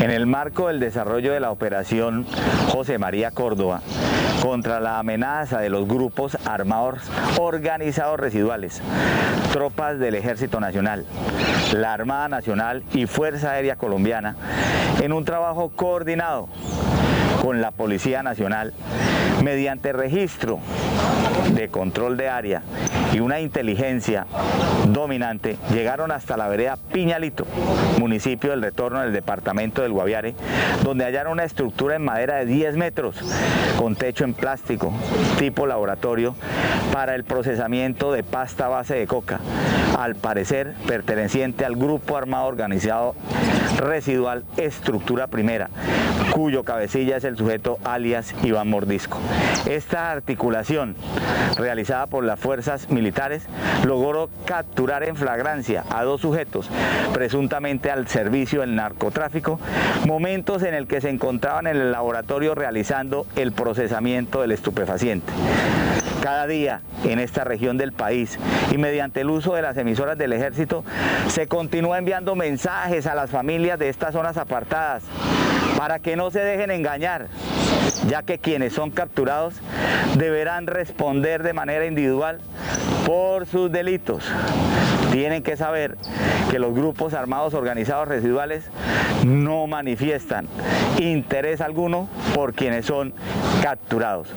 En el marco del desarrollo de la operación José María Córdoba contra la amenaza de los grupos armados organizados residuales, tropas del Ejército Nacional, la Armada Nacional y Fuerza Aérea Colombiana, en un trabajo coordinado con la Policía Nacional, mediante registro de control de área y una inteligencia dominante, llegaron hasta la vereda Piñalito, municipio del Retorno del departamento del Guaviare, donde hallaron una estructura en madera de 10 metros, con techo en plástico, tipo laboratorio, para el procesamiento de pasta base de coca, al parecer perteneciente al grupo armado organizado residual Estructura Primera, cuyo cabecilla es el sujeto alias Iván Mordisco. Esta articulación, realizada por las fuerzas militares, logró capturar en flagrancia a 2 sujetos, presuntamente al servicio del narcotráfico, momentos en el que se encontraban en el laboratorio realizando el procesamiento del estupefaciente. Cada día en esta región del país y mediante el uso de las emisoras del Ejército se continúa enviando mensajes a las familias de estas zonas apartadas para que no se dejen engañar, ya que quienes son capturados deberán responder de manera individual por sus delitos. Tienen que saber que los grupos armados organizados residuales no manifiestan interés alguno por quienes son capturados.